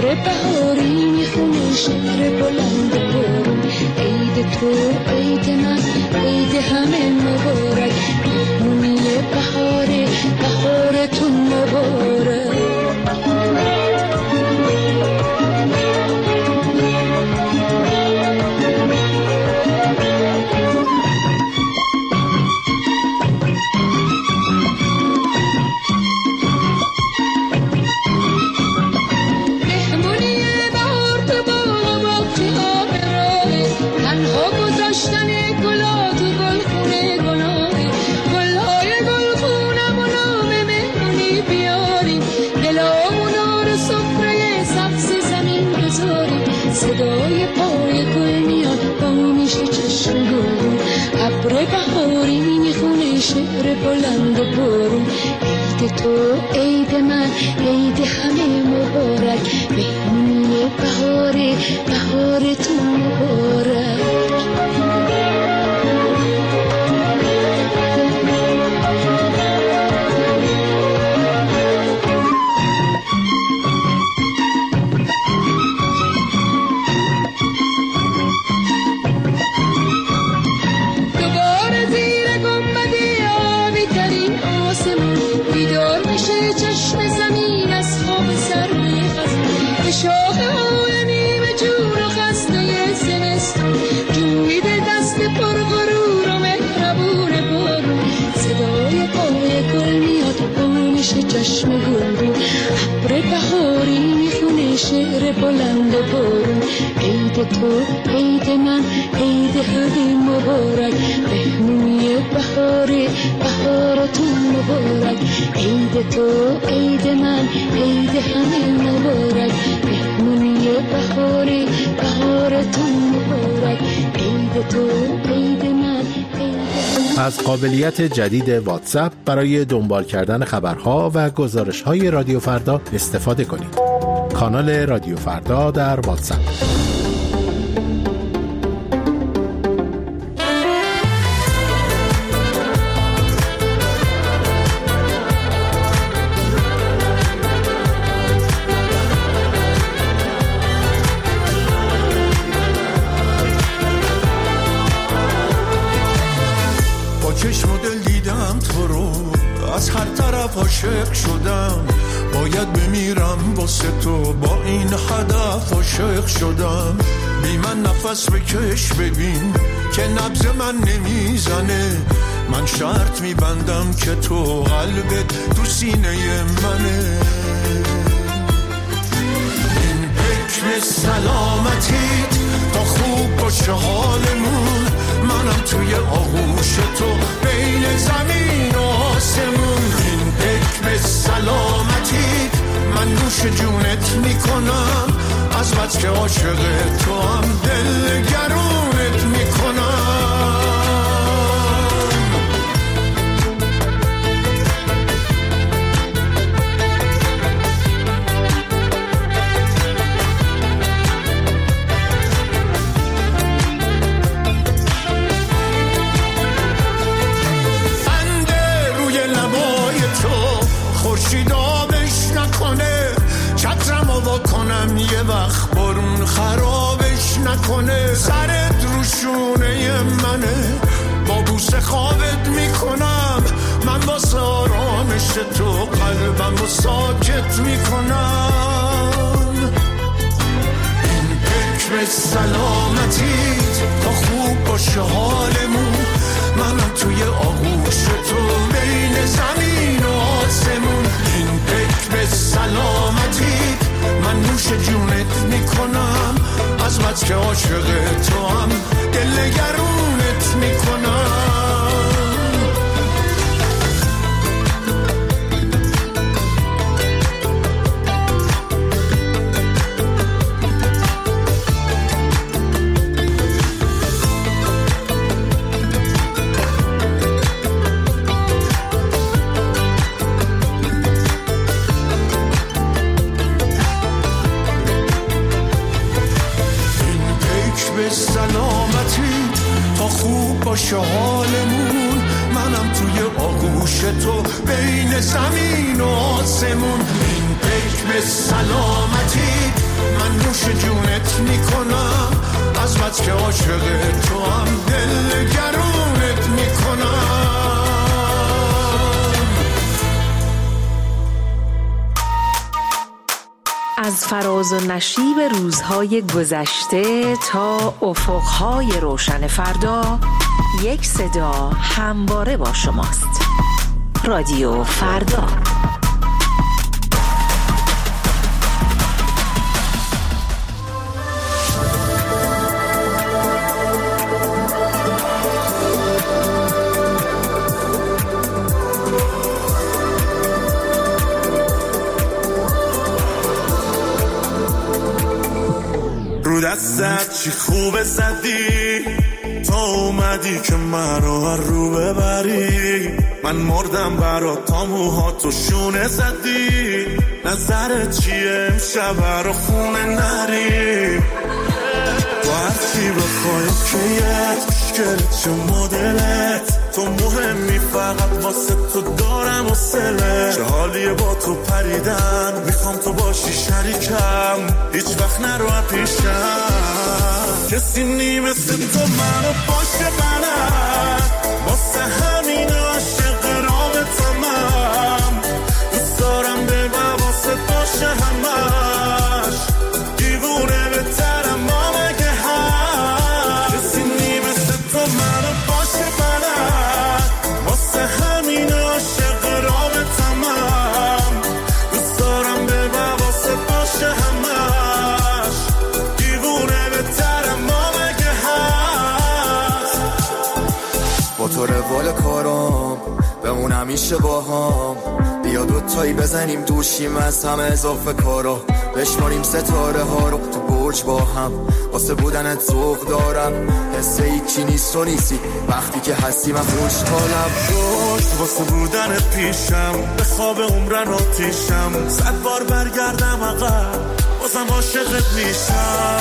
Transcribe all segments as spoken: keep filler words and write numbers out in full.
ابر بهاری میخونه شعر بلند برون. عید تو عید من عید همه مبارک، مهمونی بهاره بهارتون مبارک. ابر بهاری میخونه شعر بلند برون. عید تو عید من عید همه مبارک، مهمونی بهاره بهارتون مبارک. چشم گلرو ابر بهاری میخونه شعر بلند برون. عید تو عید من عید همه مبارک، مهمونی بهاره بهارتون مبارک. عید تو عید من عید همه مبارک، مهمونی بهاره بهارتون مبارک. عید تو عید من عید. از قابلیت جدید واتساپ برای دنبال کردن خبرها و گزارش‌های رادیو فردا استفاده کنید. کانال رادیو فردا در واتساپ. چشم و دل دیدم تو رو، از هر طرف عاشق شدم. باید بمیرم واسه تو، با این هدف عاشق شدم. بی من نفس بکش ببین که نبض من نمیزنه. من شرط میبندم که تو قلبت تو سینه منه. این حکم سلامتیت تا خوب باشه حالمون. منم توی آغوش تو بین زمین و آسمون. این حکم سلامتی من نوش جونت میکنم، از بس که عاشق تو هم دل گرونت میکنم. کنم یه وقت بارون خرابش نکنه. سرت رو شونه منه، با بوسه خوابت میکنم. من واسه آرامش تو قلبم رو ساکت میکنم. این حکم سلامتیت تا خوب باشه حالمون. منم توی آغوش تو بین زمین و آسمون. این حکم سلامتیت من نوش جونت میکنم، از بس که عاشق تو هم دل گرونت میکنم. باشه حالمون. منم توی آغوش تو بین زمین و آسمون. این حکم سلامتی نوش جونت میکنم، از بس که عاشق تو هم دل گرونت میکنم. از فراز و نشیب روزهای گذشته تا افقهای روشن فردا، یک صدا همواره با شماست. رادیو فردا. رو دستت چی خوبه زدی، تا اومدی که من رو رو ببری. من مردم برات تا موهاتو شونه زدی. نظرت چیه امشب رو خونه نری؟ تو هرچی بخوای کیت مشکلت چه مدلت، تو مهمی فقط واسه تو دارم و سله. چه حالیه با تو پریدن، میخوام تو باشی شریکم، هیچ وقت نرو پیشم. کسی نی مثل تو منو باشه بلد، واسه همین عاشق رابطمم. دوست دارم به واسه باشه همش، دیوونه بهترم ما مگه هست. کسی نی مثل تو منو باشه بلد، واسه همین عاشق رابطمم. دوست دارم به واسه باشه همش، دیوونه بهترم ما مگه هست. با تو روال کارم بمون همیشه با هم، بیا دوتایی بزنیم دوشیم از همه اضافه کارا. بشماریم ستاره ها رو تو برج با هم، واسه بودنت ذوق دارم. حس هیچی نیست و نیستی وقتی که هستی، من خوشحالم. روشت واسه بودنت پیشم، به خواب عمرن آتیشم. صد بار برگردم عقب بازم عاشقت میشم.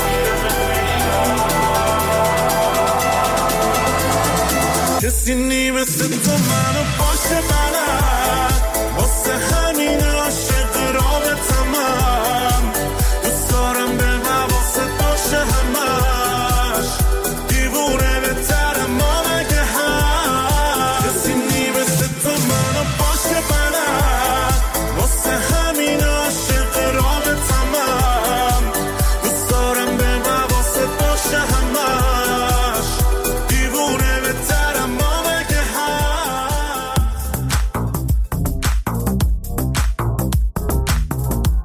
کسی نی مثل تو منو باشه بلد، واسه همین عاشق رابطمم. دوست دارم به واسه باشه همش، دیوونه بهترم ما مگه هست. کسی نی مثل تو منو باشه بلد، واسه همین عاشق رابطمم. دوست دارم به واسه باشه همش، دیوونه بهترم ما مگه هست.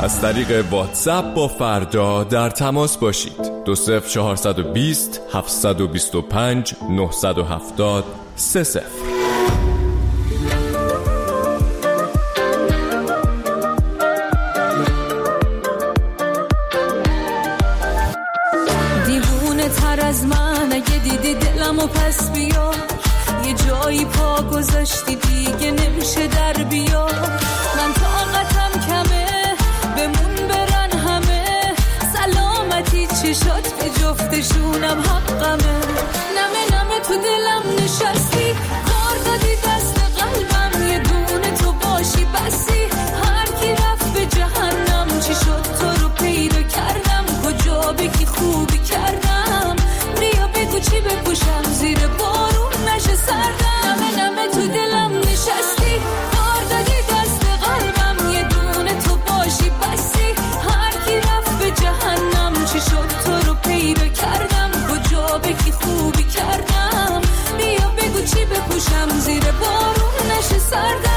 از طریق واتساپ با فردا در تماس باشید. دو صفر چهارصد و بیست هفتصد و بیست و پنج نهصد و هفتاد سه صفر. دیوونه تر از من اگه دیدی دلمو پس بیار، یه جایی پا گذاشتی دیگه نمیشه در بیار. من طاقتم کمه بمون برن همه، سلامتی چشات به جفتشونم حقمه. نمه نمه تو دلم نشستی، کار دادی دست قلبم، یه دونه تو باشی بسی. هر کی رفت به جهنم، چی شد تو رو پیدا کردم، کجا بگی خوبی کردم. بیا بگو چی بپوشم زیر بارون نشه سردم. نمه نمه تو دلم نشستی، کار دادی دست قلبم، یه دونه تو باشی بسی. هر کی رفت به جهنم، چی شد تو رو پیدا کردم، کجا بگی خوبی کردم. بیا بگو چی بپوشم زیر بارون نشه سردم.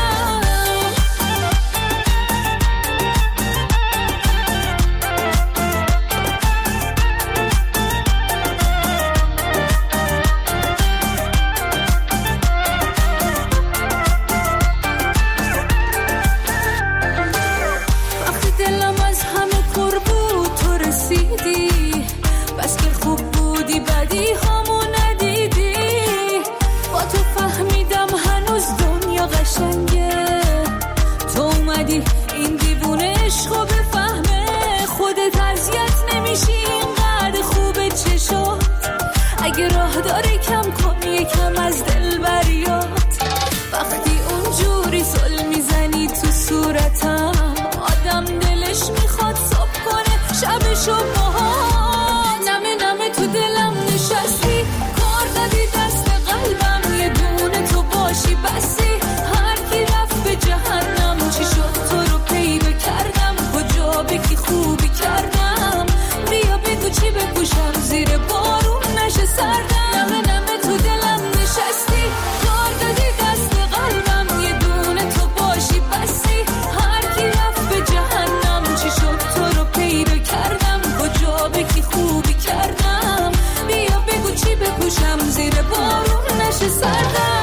این دیوونه عشقو بفهمه، خودت اذیت نمیشی اینقدر خوبه چشات. اگه راه داره کم کن یکم از دل بریات. وقتی اونجوری سل میزنی تو صورتم، آدم دلش میخواد صبح کنه شبشو باهات. نمه نمه تو دلم نشستی، کار دادی دست قلبم، یه دونه تو باشی بسی. هر کی رفت به جهنم، چی شد تو رو پیدا کردم، کجا بگی خوبی کردم. بیا بگو چی بپوشم زیر بارون نشه سردم. نمه نمه تو دلم نشستی، کار دادی دست قلبم، یه دونه تو باشی بسی. هر کی رفت به جهنم، چی شد تو رو پیدا کردم، کجا بگی خوبی کردم. بیا بگو چی بپوشم زیر بارون نشه سردم.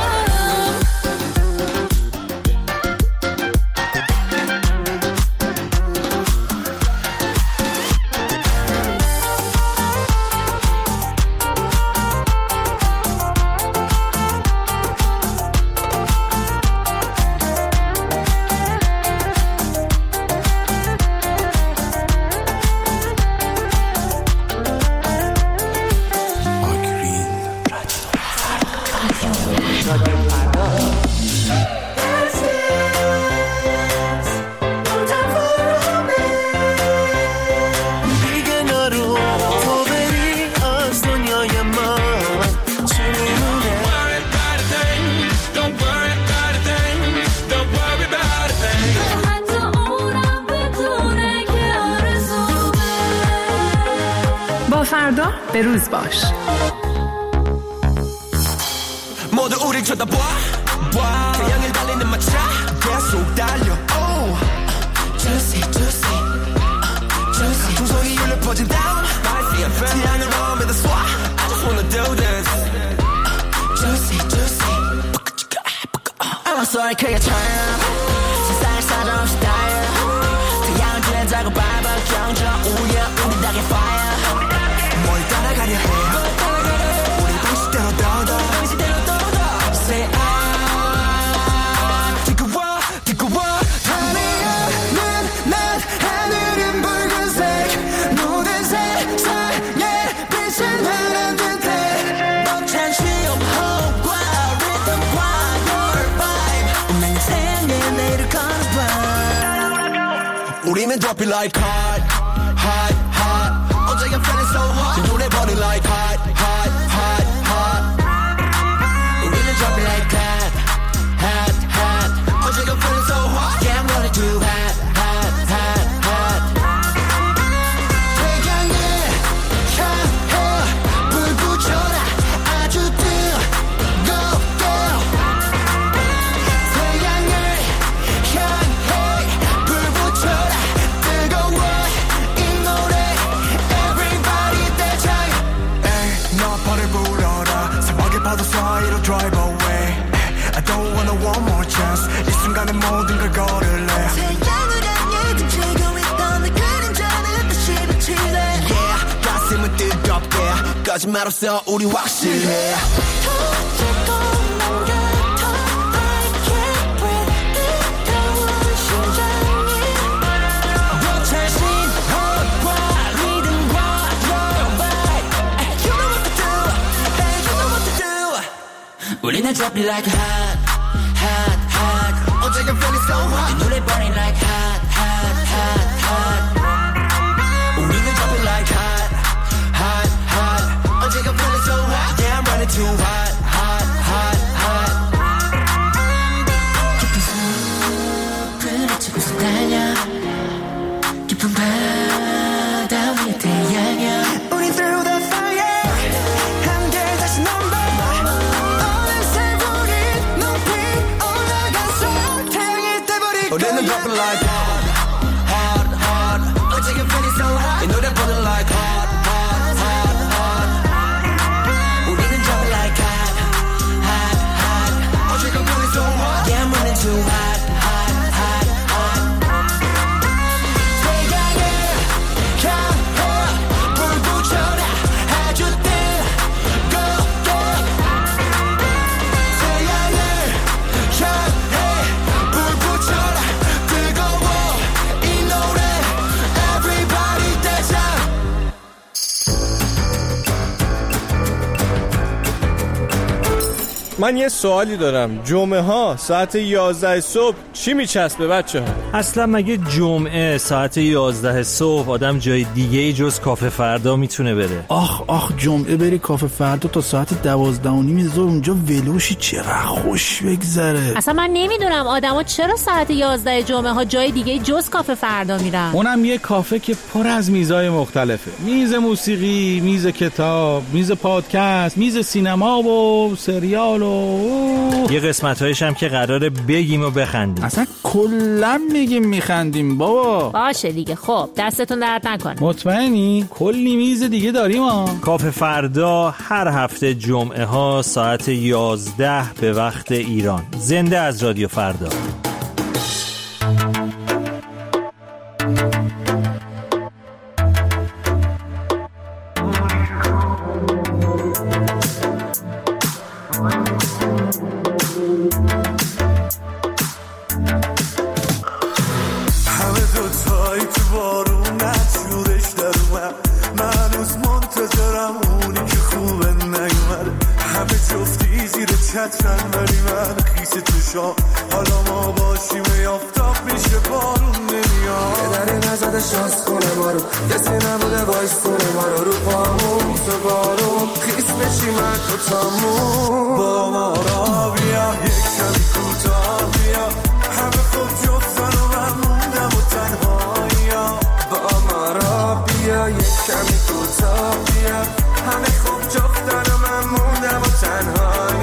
فردا به روز باش. 모두 우릴 쳐다봐 태양을 달리는 마차 계속 달려 oh juicy juicy juicy 풍속이 울려 퍼진 down 태양을 오면서 쏴 I just wanna do this juicy juicy I'm sorry 크게 turn 세상을 사정없이 달려 태양을 쬐자고 밟아 경적 우려 우리 닭의 fire 뭘 따라가려 해 우리 방식대로 더더 방식대로 더더 Say I 뜨거워 뜨거워 하늘은 난 하늘은 붉은색 모든 세상에 빛을 발한 듯해 벅찬 쉼호흡과 리듬과 your vibe 운명의 생에 내일을 거는 밤 우리는 drop it like hot hot hot 어제가 feeling so hot 노래 버린 like hot hot hot hot 우리는 drop it like hot hot hot 어제가 feeling so hot yeah I'm running too hot hot hot hot 태양을 향해 불 붙여라 아주 뜨겁게 태양을 향해 불 붙여라 뜨겁게 나는 모든 걸 걸을래 태양을 향해 등지고 있던 내 그림자는 다시 비치네 Yeah 가슴은 뜨겁게 거짓말 없어 우리 확실해 우리는 drop it like hot, hot, hot. 어제가 feeling so hot. 이 노래 burning like hot, hot, hot, hot. 우리는 drop it like hot, hot, hot. 어제가 feeling so hot. Yeah, I'm running too hot, hot, hot, hot. 깊은 숲을 헤치고서 달려 깊은 바다 위에 태양이야. 우리 through the fire. 함께 다시 넘버. 우리는 dropping like hot, hot, hot. 어제가 feeling so hot. 이 노래 burning like hot, hot, hot, hot. 우리는 dropping like hot, hot, hot. 어제가 feeling so hot. Yeah, I'm running too hot, hot, hot, hot. 태양을 향해 불 붙여라 아주 뜨겁게. 태양을 향해 불 붙여라. من یه سوالی دارم. جمعه ها ساعت یازده صبح چی میچسبه بچه ها؟ اصلا مگه جمعه ساعت یازده صبح آدم جای دیگه ای جز کافه فردا میتونه بره؟ آخ آخ جمعه بری کافه فردا تا ساعت دوازده و نیم ظهر اونجا ولوشی چقدر خوش بگذره. اصلا من نمیدونم آدما چرا ساعت یازده جمعه ها جای دیگه جز کافه فردا میرن. اونم یه کافه که پر از میزای مختلفه. میز موسیقی، میز کتاب، میز پادکست، میز سینما و سریال و یه قسمت‌هایش هم که قراره بگیم و بخندیم. اصلا کلا میگیم میخندیم بابا. باشه دیگه. خب دستتون درد نکنه. مطمئنی؟ کلی میز دیگه داریم ها. کافه فردا هر هفته جمعه ها ساعت یازده به وقت ایران. زنده از رادیو فردا. چترن ولی من خیس چشام حالا ما باشیم یافتاب میشه بارون نمیاد یه دری نزده شانس کنه ما رو کسی نبوده وایستونه ما رو رو پامون تو بارون خیس بشیم من تو تامون با ما را بیا یک کمی کوتاه بیا همه خوب جفتن و من موندم و تنهایی با ما را بیا یک کمی کوتاه بیا همه خوب جفتن و من موندم و تنهایی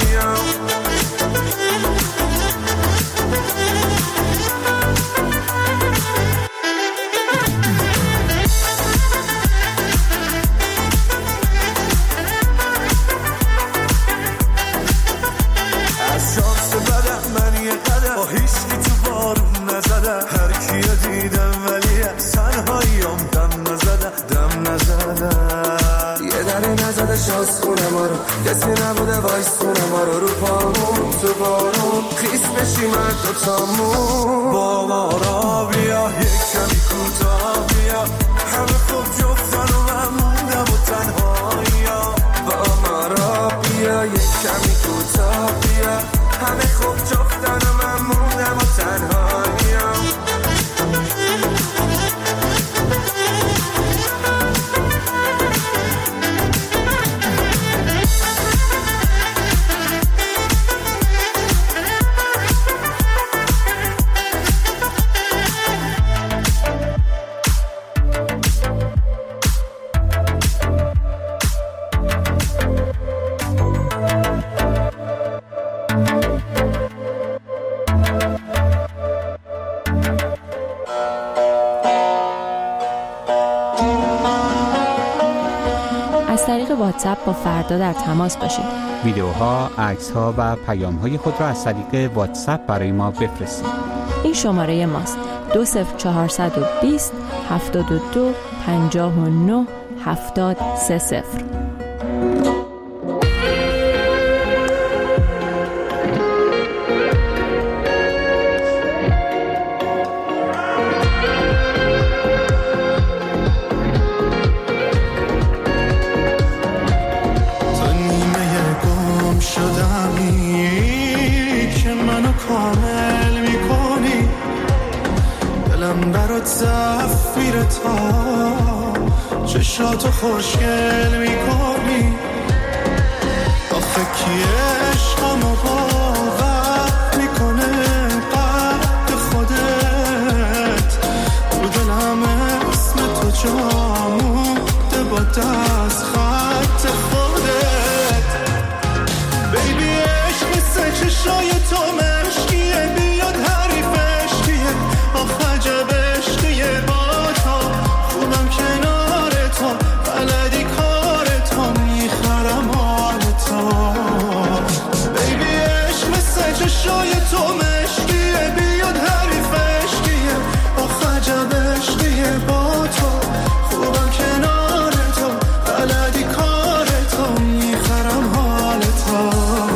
شانس خونه ما رو کسی نبوده وایستونه ما رو رو پامون تو بارون خیس بشی من تو تامون با ما را بیا یک کمی کوتاه بیا همه خوب جفتن و من موندم و تنهایی با ما را بیا یک کمی کوتاه بیا همه خوب جفتن و من موندم و تنهایی از طریق واتساپ با فردا در تماس باشید. ویدیوها، عکس‌ها و پیام‌های خود را از طریق واتساپ برای ما بفرستید. این شماره ماست دو صفر چهارصد و بیست هفتاد و دو پنجاه و نه هفتاد سه صفر. چشاتو خوشگل میکنی آخه کی عشقمو باور میکنه قد خودت تو دلم اسم تو جا مونده با دست خط خودت بیبی عشق مثل چشای تو مشکیه بیاد حریفش کیه آخه عجب عشقیه با تو خودم کنار تو بلدی کار تو میخرم حال تو بیبی عشق مثل چشای تو مشکیه بیاد حریفش کیه آخه عجب عشقیه با تو خوبم کنار تو بلدی کار تو میخرم حال تو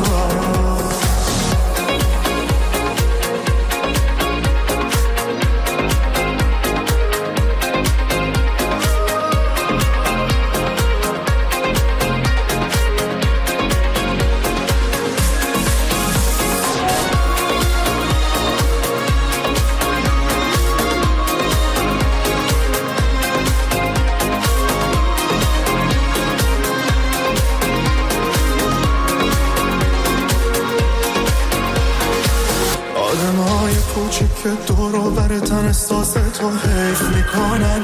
که دور و برتن احساس تو حیف میکنن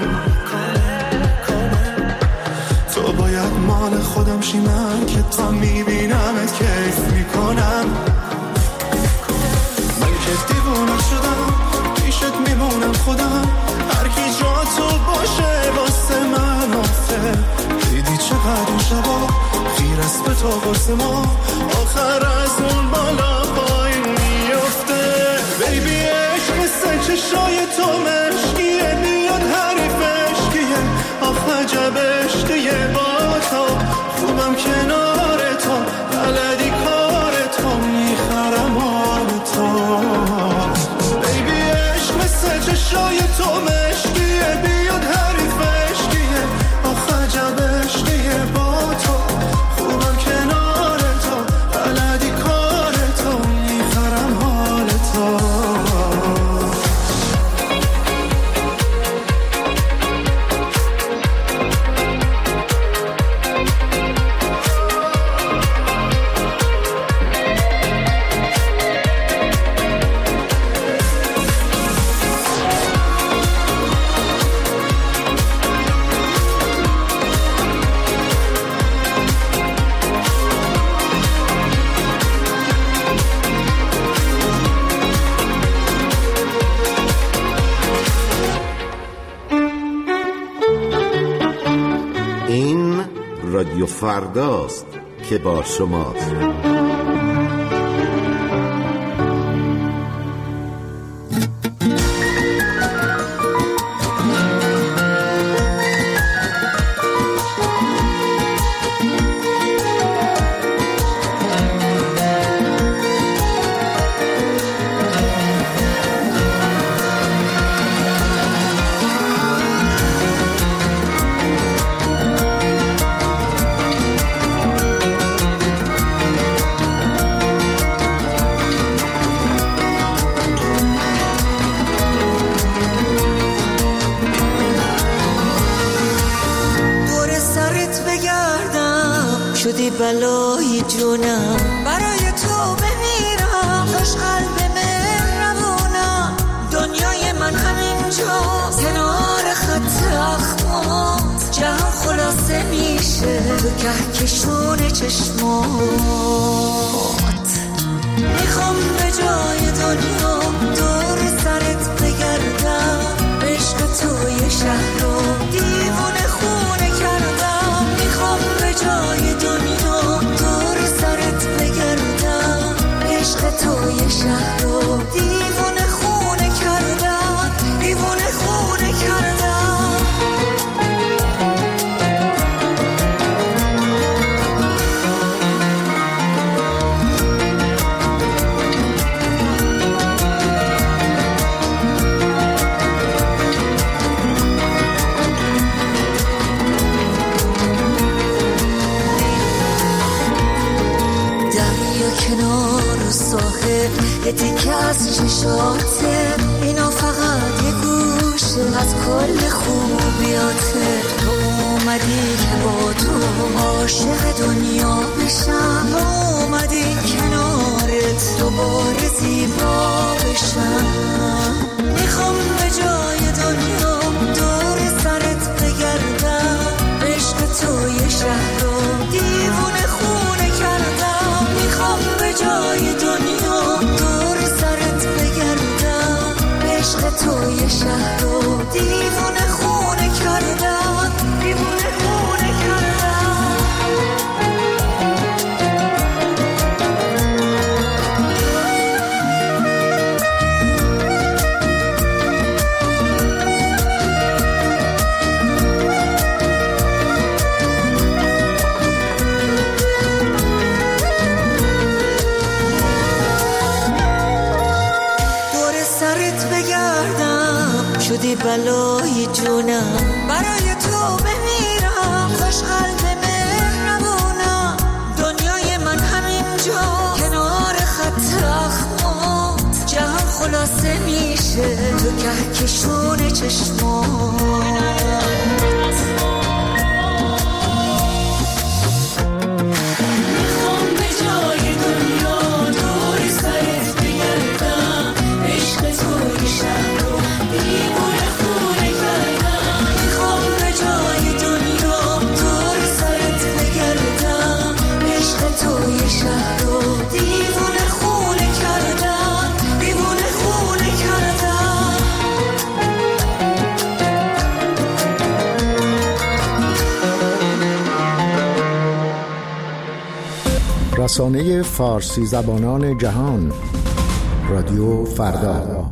تو باید مال خودم شی من که تا میبینمت کیف میکنم من که دیوونه شدم پیشت میمونم خودم هر کی جا تو باشه واسه من آفه دیدی چقدر این شبا خیر است به تو واسه ما آخر از اون بالا پایین میفته بیبی چشای تو مشکیه بیاد حریفش کیه آخه عجب عشقیه با تو خوبم کنار تو بلدی کار تو میخرم حال تو بیبی عشق مثل چشای تو مشکیه بیاد حریفش کیه آخه عجب عشقیه با تو خوبم کنار تو بلدی کار تو میخرم حال تو رادیو فرداست که با شماست. شدی بلای جونم برای تو بمیرم خوش قلب مهربونم دنیای من همینجا کنار خط اخمات جهان خلاصه میشه تو کهکشون چشمات میخوام به جای دنیا دور سرت بگردم عشق توی شهر رو دیوونه خونه کردم میخوام به جای دنیا دور سرت بگردم عشق توی شهر رو دیوونه خونه کل خوبیاته. تو اومدی که با تو عاشق دنیا بشم، اومدی کنارت دوباره زیبا بشم. میخوام به جای دنیا دور سرت بگردم، عشق تو یه شهر رو دیوونه خونه کردم. میخوام به جای دنیا دور سرت بگردم، عشق تو یه شهر رو دیوونه خونه کردم، دیوونه خونه کردم. شدی بلای جونم، برای تو بمیرم، خوش قلب مهربونم. دنیای من همینجا کنار خط اخمات، جهان خلاصه میشه تو کهکشون چشمات. رسانه فارسی زبانان جهان، رادیو فردا.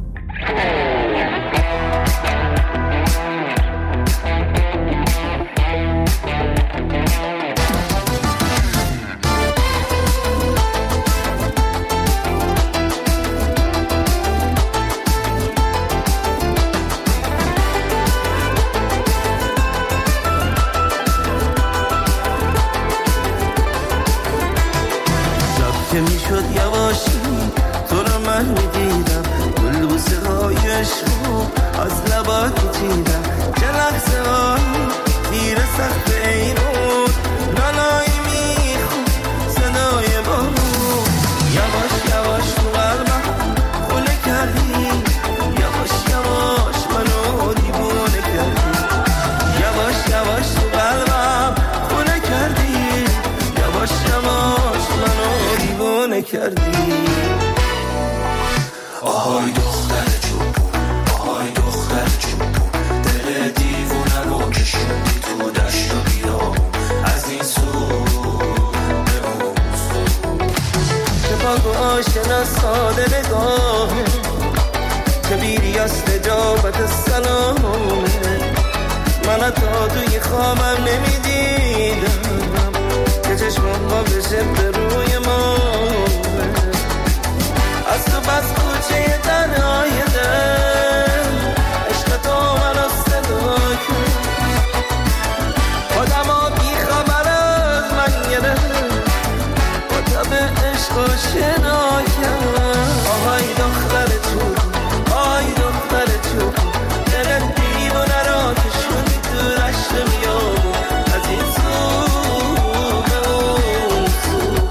که میشد یواشی تو رو من میدیدم، گل بوسه های عشقو از لبات میچیدم. چه لحظه هایی تیر سخت ایرون، نانایی میخون صدای بارون. یواش یواش تو قلبم خونه کردی، یواش یواش منو دیوونه کردی. یواش یواش تو قلبم خونه کردی، یواش یواش منو دیوونه کردی. آهای دختر چوبون، آهای دختر چوبون، دل دیوونه رو کشوندی تو دشت و بیابون، از این سو به اون سو. که پاک و آشنا ساده نگاهه، که بیری از تجابت سلامه. من تا توی خوابم نمیدیدم که چشمم با بشه به روی ما. از تو بس کوچه تنهای دل، عشق تو منو صدا کرد. خودم ها بی خبر از من گرفت، با تب عشق و شنا کرد. آهای دختر چوب، آهای دختر چوب، دل دیوونه را کشوندی تو رشت بیابون، از این سو به اون سو.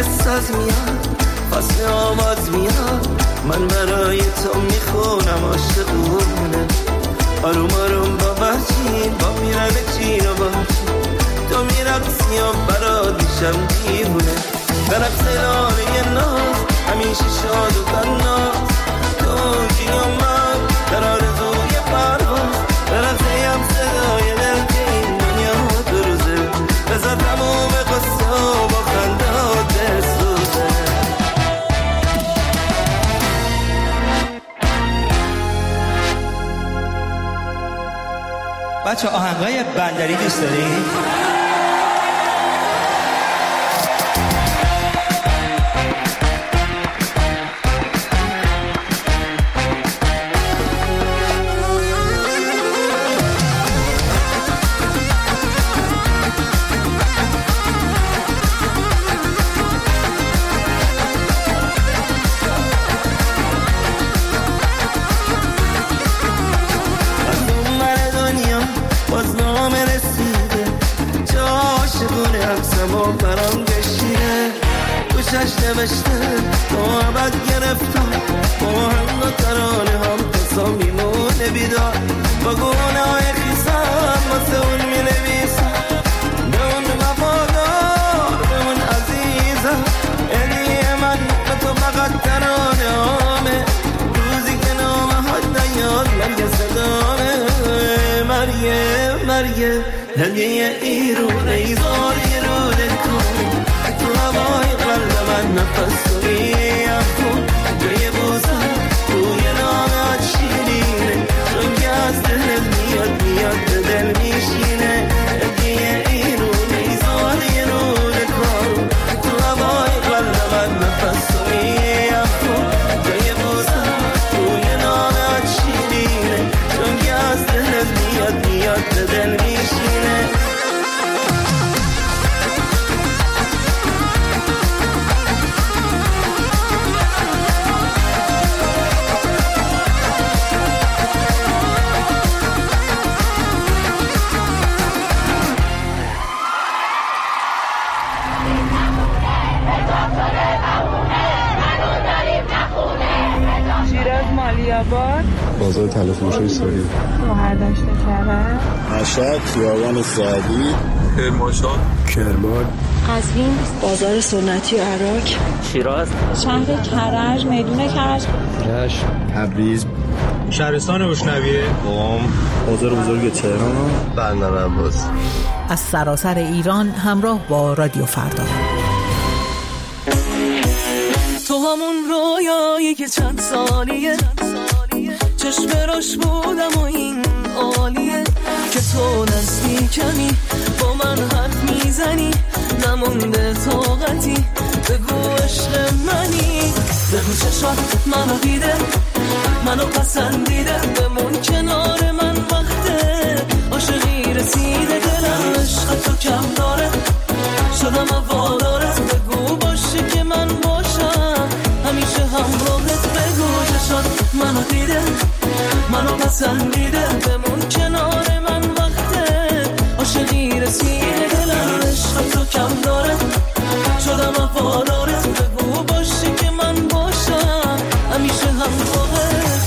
ساز میاد فصل آواز میاد من برای تو میخونم عاشقونه آروم آروم با بچین با میرن چین و بچین تو میرقصی و برات میشم دیوونه برقص لانه ناز همیشه شاد و تناز تو جی و من در آرزوی پرواز برقصه هم صدای دل که این دنیا دو روزه بذار تموم قصه و با خنده ها دستوزه بچه آهنگای بندری دوست دارید؟ برام کشیده گوشش نوشته تو عبد گرفتم با هم و ترانه هم قصا میمونه بیدار با گونه های خیسم واسه اون می نویسم به اون وفادار به اون عزیزم هدیه من به تو فقط ترانه همه روزی که نامه ها نیاد مرگ صدامه مرگه مرگه هدیه ایرونه ایزاری رو دل کن تو هوای قلب من نفس کنی افکن جای بوزن توی نامه شیرینه چون که از دلت میاد میاد به دل میشینه هدیه ایرونه ایزاری رو دل کن تو هوای قلب من نفس کنی افکن جای بوزن توی نامه شیرینه چون که از دلت میاد میاد به دل میشینه بازار تلفروشی سوری مهردشت کرد مشهد خیابان سعدی کرمانشاه کرمان قزوین بازار سنتی عراق شیراز شهر کرج میدون کرج رشت تبریز شهرستان اشنویه قم بازار بزرگ تهران بندر عباس از سراسر ایران همراه با رادیو فردا تو همون رویایی که چند سالیه چشم راش بودم و این عالیه که تو نزدیکمی با من حرف میزنی نمونده طاقتی بگو عشق منی بگو چشات منو دیده منو پسندیده بمون کنار من وقته عاشقی رسیده دلم عشق تو کم داره شدم وادارت بگو باشه که من باشم همیشه همراهت بگو چشات منو دیده منو پسندیده بمون کنار من وقته عاشقی رسیده دلم عشق تو کم داره شدم وفادارت بگو باشه که من باشم همیشه همراهت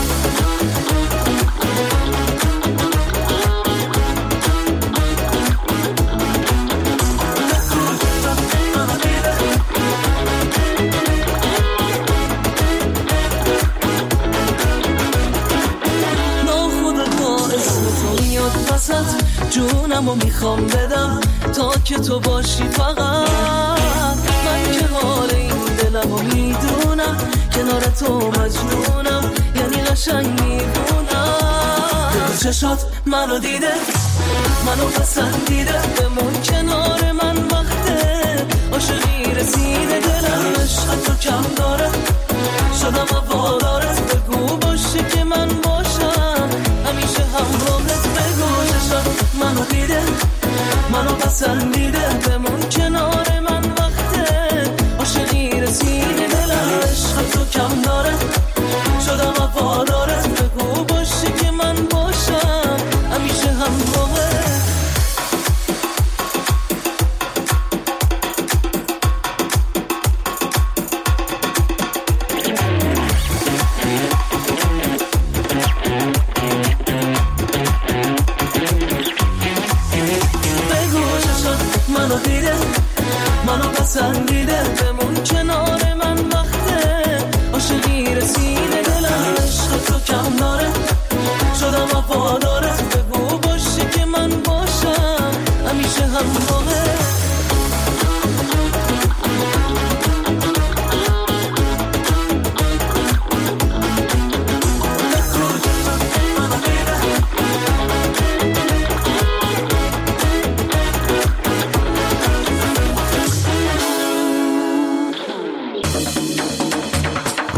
جونمو میخوام بدم تا که تو باشی فقط من که حال این دلمو میدونم کنار تو مجنونم یعنی قشنگ میبونم چشات منو دیده منو پسندیده بمون کنار من وقته عاشقی رسیده دلم عشق تو کم داره شدم وفادارت بگو باشه که من باشم همیشه همراهت بگو چشات منو دیده منو پسندیده بمون کنار من وقته عاشقی رسیده دلم عشق تو کم داره شدم وفادارت بگو باشه که من باشم همیشه همراهت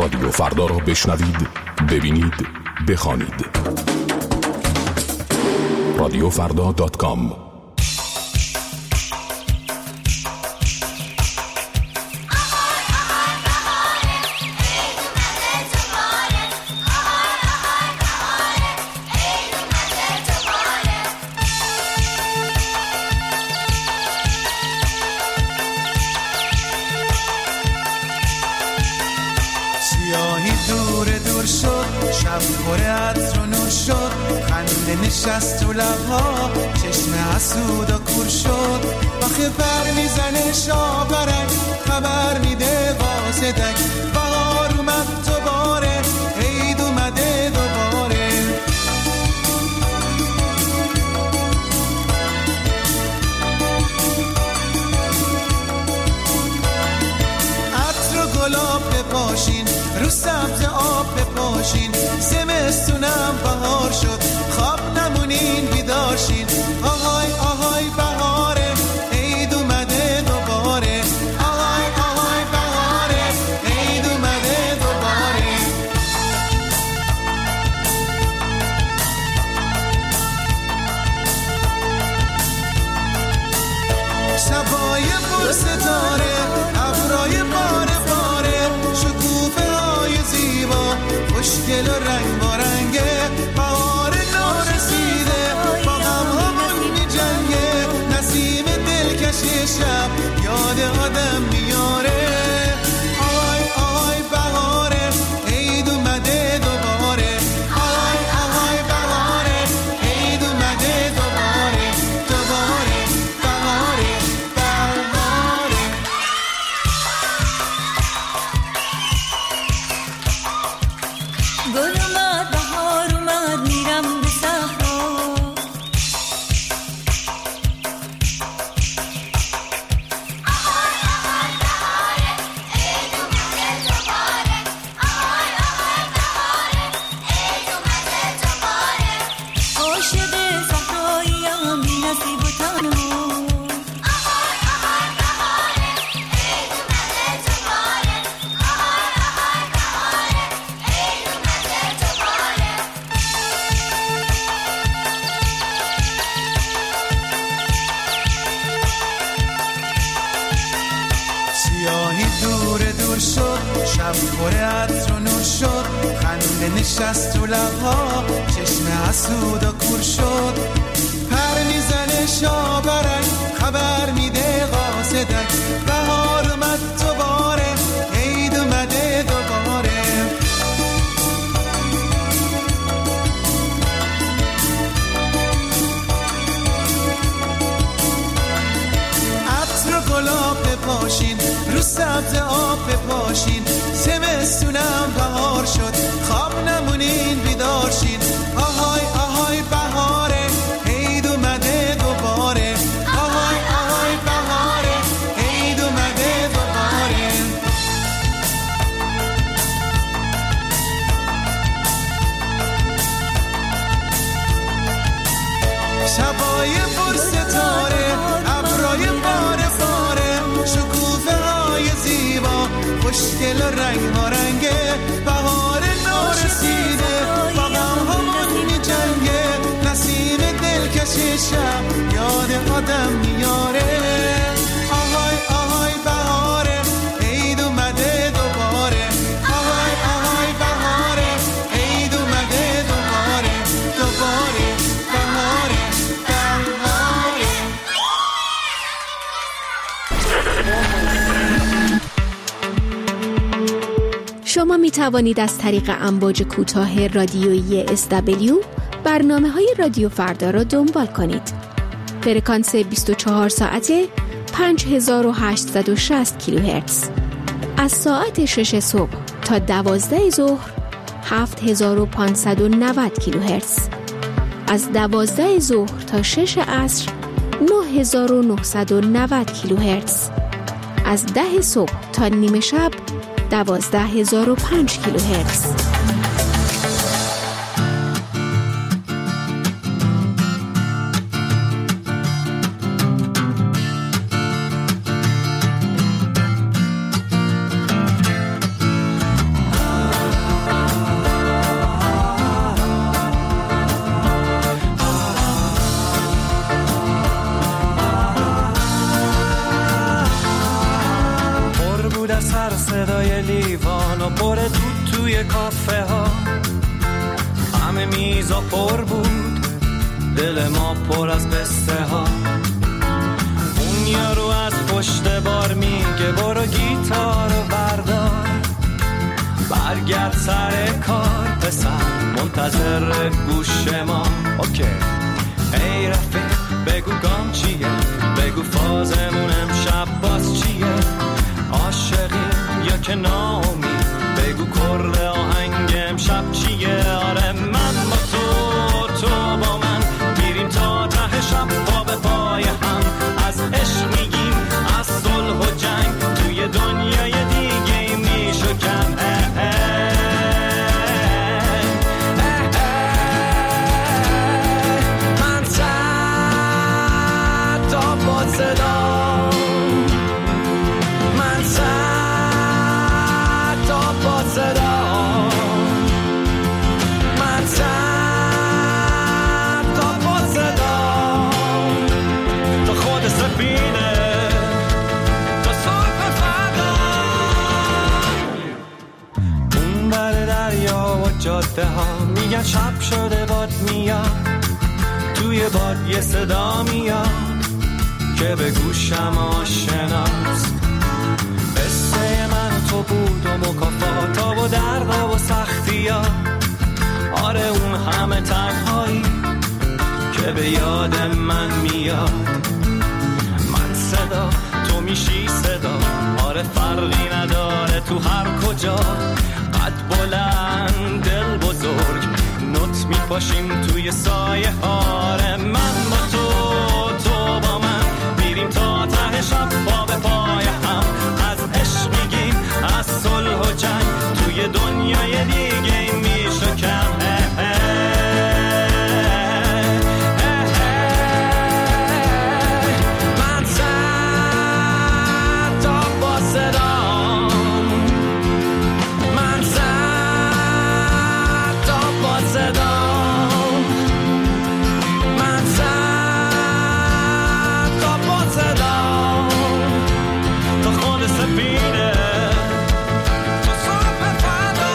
رادیو فردا را بشنوید، ببینید، بخوانید. رادیو فردا دات کام. نشست تو لبها چشم حسود و کور شد، آخه پر میزنه شاپرک خبر میده واسدک، بهار اومد دوباره، عید اومده دوباره. عطر و گلاب بپاشین، رو سبز آب بپاشین، زمستونم بهار شد، خواب نمونین بیدارشین. آهای آهای بهاره، عید اومده دوباره، آهای آهای بهاره، عید اومده دوباره. شبای پر ستاره، ابرای باره باره، شکوفه های زیبا، خوشگل و رنگ و رنگه، بهار نارسیده با غم همون می جنگه، نسیم دلکش شب یاد آدم میاره. آهای آهای بهاره، عید اومده دوباره، آهای آهای بهاره، عید اومده دوباره، دوباره بهاره بهاره. گل اومد بهار اومد میرم به صحرا، عاشق صحراییم بی نصیب و تنها. سیاهی دور دور شد، شب پر عطر و نور شد، خنده نشست تو لبها، چشم حسود و کور شد، پر میزنه شاپرک خبر میده قاصدک، بهار اومد دوباره، عید اومده دوباره. عطر و گلاب بپاشین، رو سبز آب بپاشین، زمستونم بهار شد، خواب نمونین بیدارشین. آهای آهای بهاره، عید اومده دوباره، آهای آهای بهاره، عید اومده دوباره. شبای پر ستاره، ابرای باره باره، شکوفه های زیبا، خوشگل و رنگ و رنگه، بهار نارسیده با غم همون می جنگه، نسیم دلکش شب یاد آدم میاره. آهای آهای بهاره، عید اومده دوباره، آهای آهای بهاره، عید اومده دوباره، دوباره بهاره بهاره. شما می توانید از طریق امواج کوتاه رادیویی اس دبلیو برنامه های رادیو فردا را دنبال کنید. فرکانس بیست و چهار ساعته پنج هزار و هشتصد و شصت کیلوهرتز. از ساعت شش صبح تا دوازده ظهر هفت هزار و پانصد و نود کیلوهرتز. از دوازده ظهر تا شش عصر نه هزار و نهصد و نود کیلوهرتز. از ده صبح تا نیمه شب دوازده هزار و پنج کیلوهرتز. بود از سر صدای لیوان و پر دود توی کافه ها. همه میزا پر بود، دل ما پر از قصه ها. اون یارو از پشت بار میگه برو گیتار رو بردار، برگرد سر کار پسر، منتظر گوش ما. اوکی ای رفیق بگو گام چیه، بگو فازمون امشب باز چیه، عاشقی یا که ناامید، بگو کرد آهنگ امشب چیه. آره من با تو، تو با من، میریم تا ته شب پا به پای هم، از عشق میگیم، از صلح و جنگ، توی دنیای دیگه میشکن. من صد تا با صدا، من صد تا با صدا، من صد تا با صدا، تا خود سفینه، تا صبح فردا. اون بر دریا و جاده ها میگن شب شده باد میاد، توی باد یه صدا میاد که به گوشم آشناست. قصه من و تو بود و مکافاتا و دردا و سختی ها. آره اون همه تنهایی که به یاد من میاد. من صدا، تو میشی صدا، آره فرقی نداره تو هر کجا. قد بلند دل بزرگ، نوت میپاشیم توی سایه. آره من با تو، تو با من، میریم تا ته شب پا به پای هم، از عشق میگیم، از صلح و جنگ، توی دنیای دیگه میشکم. من صد تا با صدا، من صد تا با صدا، من صد تا با صدا، تا خود سفینه، تا صبح فردا.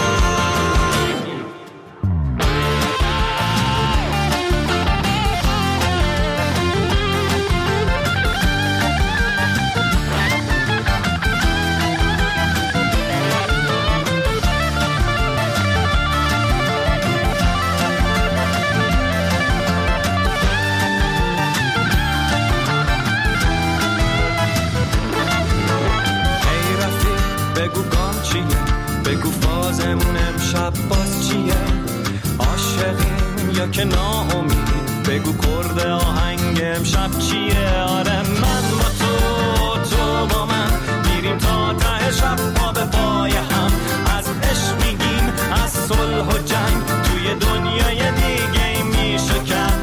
ای رفیق بگو گام چیه، بگو فازمون امشب باز چیه، عاشقیم یا که ناامید، بگو کرد آهنگ امشب چیه. آره من با تو، تو با من، میریم تا ته شب پا به پای هم، از عشق میگیم، از صلح و جنگ، توی دنیای دیگه میشکن.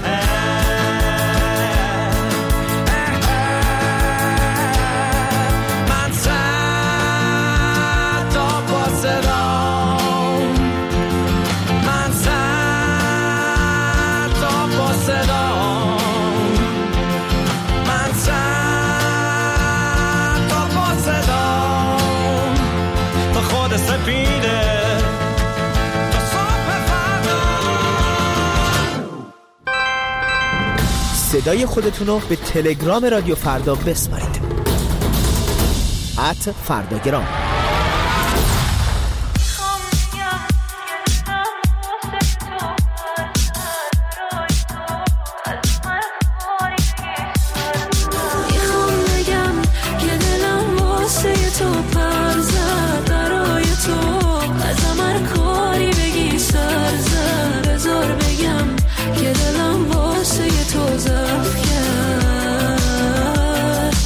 من صد تا با صدا، من صد تا با صدا، من صد تا با صدا، تا خود سپیده، تا صبح فردا. صدای خودتون رو به تلگرام رادیو فردا بسپارید. ات فرداگرام. میخوام بگم که دلم واسه تو پر زد، برای تو ازم هر کاری بگی سر زد. بذار بگم که دلم واسه تو ضعف کرد.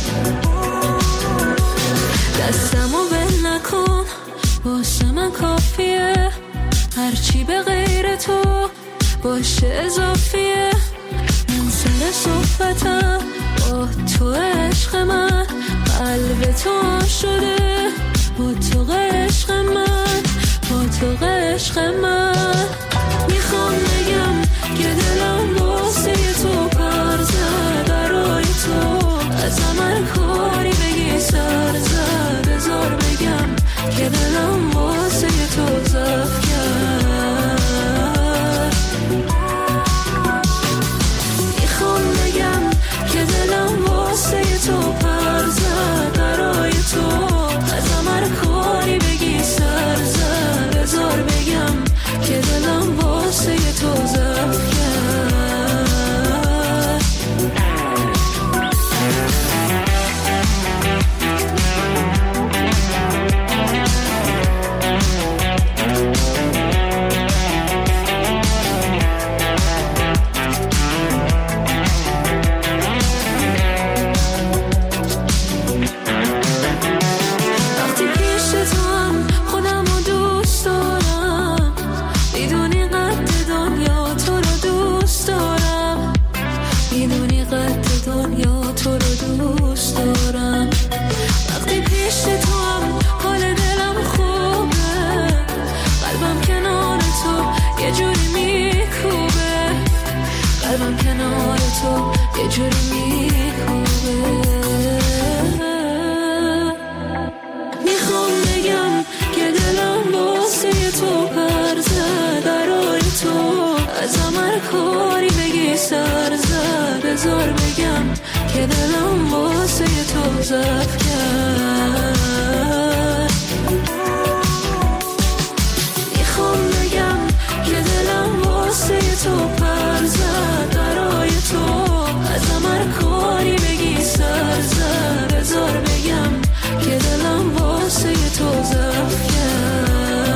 دستمو بل نکن، واسه من کافیه، هرچی به غیر تو باشه اضافیه. من سر صحبتم با تو عشق من، قلب تو شده با تو عشق من، با تو عشق من. میخوام بگم که دلم واسه تو پر زد، برای تو ازم هر کاری بگی سر زد. تو یه جوری میخوابه. میخوام بگم که دلم واسه تو پر زد، برای تو ازم هر کاری بگی سر زد. بذار بگم که دلم واسه تو ضعف کرد. میخوام بگم که دلم واسه تو پر زد، برای تو ازم هر کاری بگی سر زد. بذار بگم که دلم واسه تو ضعف کرد.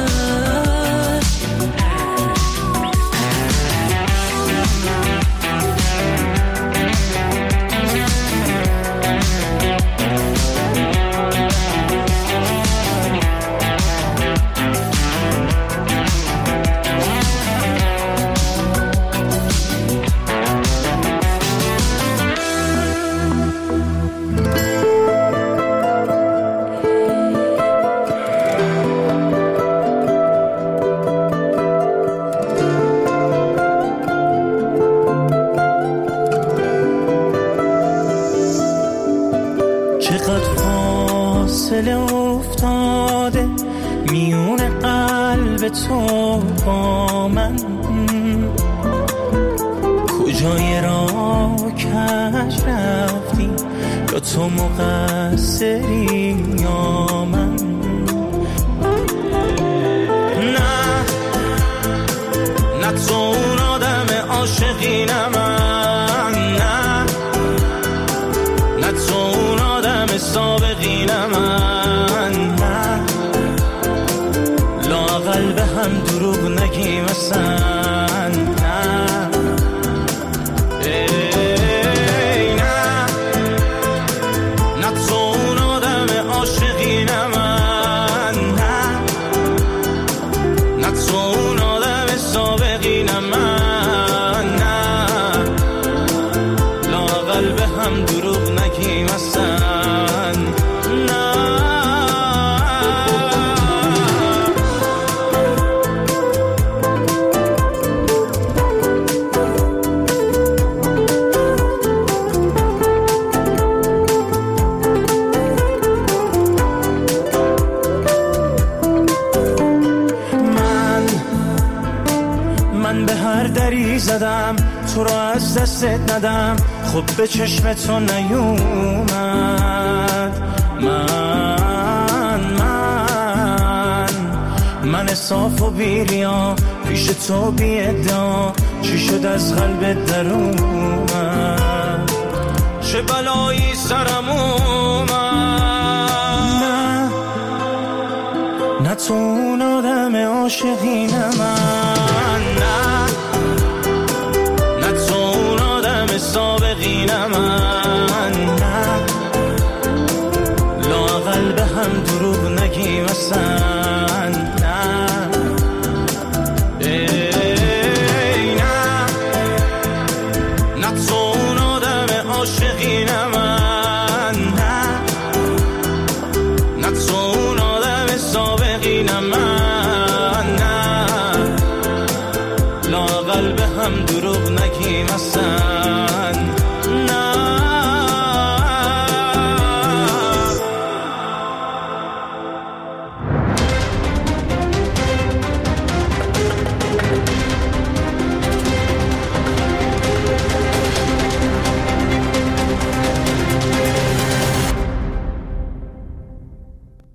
افتاده میون قلب تو با من، کجای راه کش رفتی، یا تو مقصری یا من. نه نه تو اون آدم عاشقی نه من، نه نه تو اون آدم سابقی نه من، نه لااقل به هم دروغ نگیم اصلا، نه ای نه نه تو اون آدم عاشقی نه من، نه نه تو اون آدم سابقی نه من، نه لااقل به هم دروغ نگیم اصلا. زدم تو رو از دستت ندم، خب به چشم تو نیومد. من من من صاف و بیریا پیش تو بی ادعا، چی شد از قلبت در اومد، چه بلایی سرم اومد. نه نه تو اون آدم عاشقی نه من، نه سابقی نه من، نه لااقل به هم دروغ نگیم اصلا، نه ای نه نه تو اون آدم عاشقی نه من، نه نه تو اون آدم سابقی نه من.